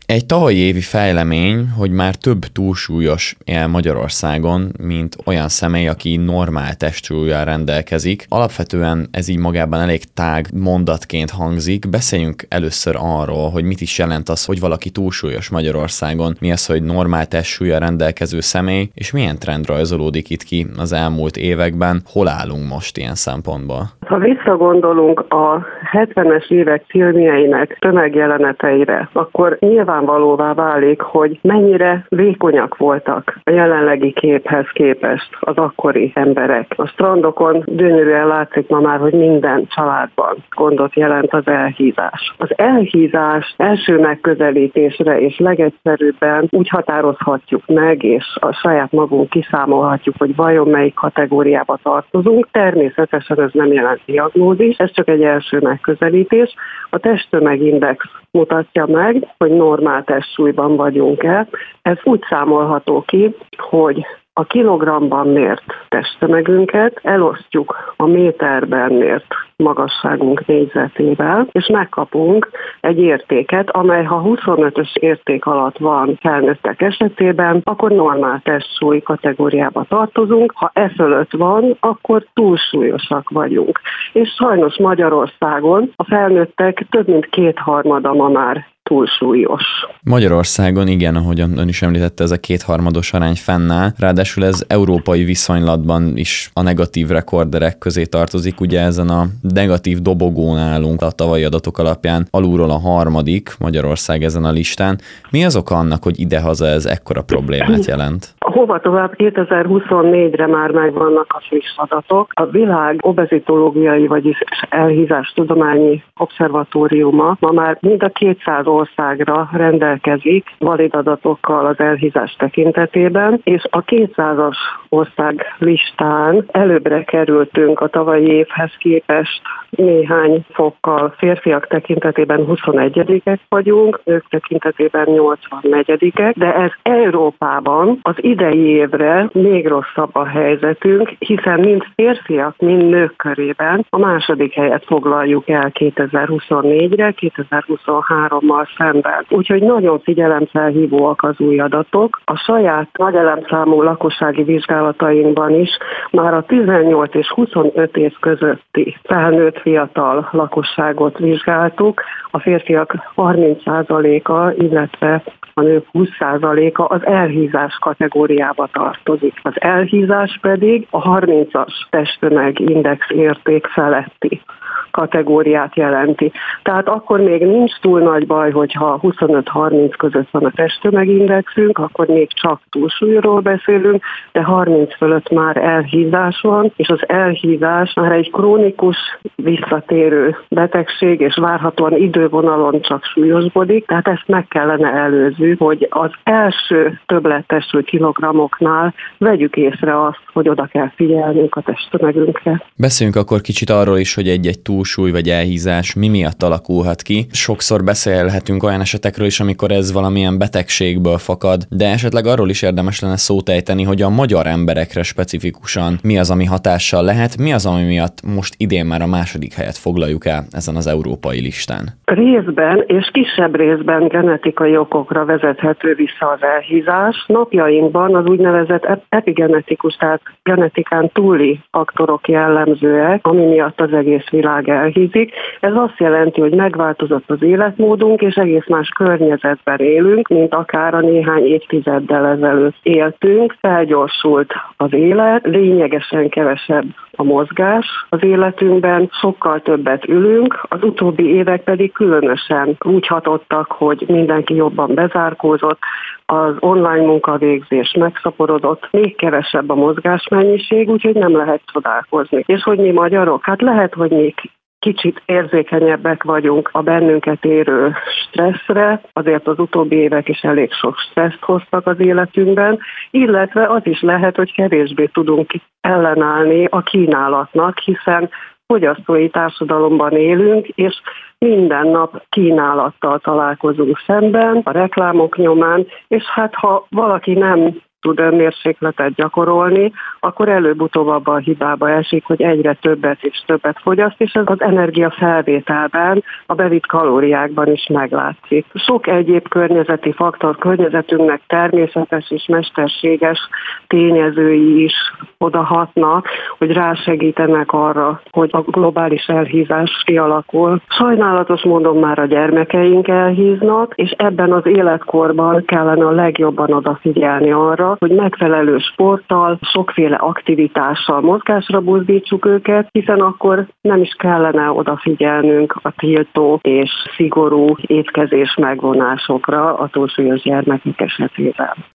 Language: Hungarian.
Egy tavalyi évi fejlemény, hogy már több túlsúlyos él Magyarországon, mint olyan személy, aki normál testsúllyal rendelkezik. Alapvetően ez így magában elég tág mondatként hangzik. Beszéljünk először arról, hogy mit is jelent az, hogy valaki túlsúlyos Magyarországon, mi az, hogy normál testsúllyal rendelkező személy, és milyen trend rajzolódik itt ki az elmúlt években, hol állunk most ilyen szempontból? Ha visszagondolunk a 70-es évek filmjeinek tömegjeleneteire, akkor nyilvánvalóvá válik, hogy mennyire vékonyak voltak a jelenlegi képhez képest az akkori emberek. A strandokon gyönyörűen látszik ma már, hogy minden családban gondot jelent az elhízás. Az elhízás első megközelítésre és legegyszerűbben úgy határozhatjuk meg, és a saját magunk kiszámolhatjuk, hogy vajon melyik kategóriába tartozunk. Természetesen ez nem jelent diagnózis, ez csak egy első megközelítés. A testtömegindex mutatja meg, hogy normál testsúlyban vagyunk-e. Ez úgy számolható ki, hogy a kilogramban mért testtömegünket elosztjuk a méterben mért magasságunk négyzetével, és megkapunk egy értéket, amely ha 25-ös érték alatt van felnőttek esetében, akkor normál testsúly kategóriába tartozunk, ha e fölött van, akkor túlsúlyosak vagyunk. És sajnos Magyarországon a felnőttek több mint 2/3 ma már túlsúlyos. Magyarországon igen, ahogyan ön is említette, ez a 2/3 arány fennáll, ráadásul ez európai viszonylatban is a negatív rekorderek közé tartozik, ugye ezen a negatív dobogón állunk a tavalyi adatok alapján, alulról a 3. Magyarország ezen a listán. Mi az oka annak, hogy idehaza ez ekkora problémát jelent? Hova tovább 2024-re már megvannak a friss adatok. A világ obezitológiai, vagyis elhízástudományi obszervatóriuma ma már mind a 200 országra rendelkezik valid adatokkal az elhízás tekintetében, és a 200-as ország listán előbbre kerültünk a tavalyi évhez képest néhány fokkal. Férfiak tekintetében 21-ek vagyunk, nők tekintetében 84-ek, de ez Európában az idei évre még rosszabb a helyzetünk, hiszen mind férfiak, mind nők körében a 2. helyet foglaljuk el 2024-re, 2023-mal szemben. Úgyhogy nagyon figyelemfelhívóak az új adatok. A saját nagy elemszámú lakossági vizsgálatainkban is már a 18 és 25 év közötti felnőtt fiatal lakosságot vizsgáltuk. A férfiak 30%-a, illetve a nők 20%-a az elhízás kategóriába tartozik. Az elhízás pedig a 30-as testtömegindex érték feletti kategóriát jelenti. Tehát akkor még nincs túl nagy baj, hogyha 25-30 között van a testtömegindexünk, akkor még csak túlsúlyról beszélünk, de 30 fölött már elhízás van, és az elhízás már egy krónikus, visszatérő betegség, és várhatóan idővonalon csak súlyosbodik, tehát ezt meg kellene előzni, hogy az első többlettestű kilogramoknál vegyük észre azt, hogy oda kell figyelnünk a testtömegünkre. Beszéljünk akkor kicsit arról is, hogy egy túlsúly vagy elhízás mi miatt alakulhat ki. Sokszor beszélhetünk olyan esetekről is, amikor ez valamilyen betegségből fakad, de esetleg arról is érdemes lenne szót ejteni, hogy a magyar emberekre specifikusan mi az, ami hatással lehet, mi az, ami miatt most idén már a 2. helyet foglaljuk el ezen az európai listán. Részben és kisebb részben genetikai okokra vezethető vissza az elhízás. Napjainkban az úgynevezett epigenetikus, tehát genetikán túli faktorok jellemzőek, ami miatt az egész világ elhízik. Ez azt jelenti, hogy megváltozott az életmódunk, és egész más környezetben élünk, mint akár a néhány évtizeddel ezelőtt éltünk. Felgyorsult az élet, lényegesen kevesebb a mozgás az életünkben, sokkal többet ülünk, az utóbbi évek pedig különösen úgy hatottak, hogy mindenki jobban bezárkózott, az online munkavégzés megszaporodott, még kevesebb a mozgásmennyiség, úgyhogy nem lehet csodálkozni. És hogy mi magyarok? Hát lehet, hogy mi kicsit érzékenyebbek vagyunk a bennünket érő stresszre, azért az utóbbi évek is elég sok stresszt hoztak az életünkben, illetve az is lehet, hogy kevésbé tudunk ellenállni a kínálatnak, hiszen fogyasztói társadalomban élünk, és minden nap kínálattal találkozunk szemben, a reklámok nyomán, és hát ha valaki nem tud önmérsékletet gyakorolni, akkor előbb-utóbb abban a hibába esik, hogy egyre többet és többet fogyaszt, és ez az energia felvételben, a bevitt kalóriákban is meglátszik. Sok egyéb környezeti faktor, környezetünknek természetes és mesterséges tényezői is odahatnak, hogy rásegítenek arra, hogy a globális elhízás kialakul. Sajnálatos módon már a gyermekeink elhíznak, és ebben az életkorban kellene a legjobban odafigyelni arra, hogy megfelelő sporttal, sokféle aktivitással, mozgásra buzdítsuk őket, hiszen akkor nem is kellene odafigyelnünk a tiltó és szigorú étkezés megvonásokra a túlsúlyos gyermekek esetében.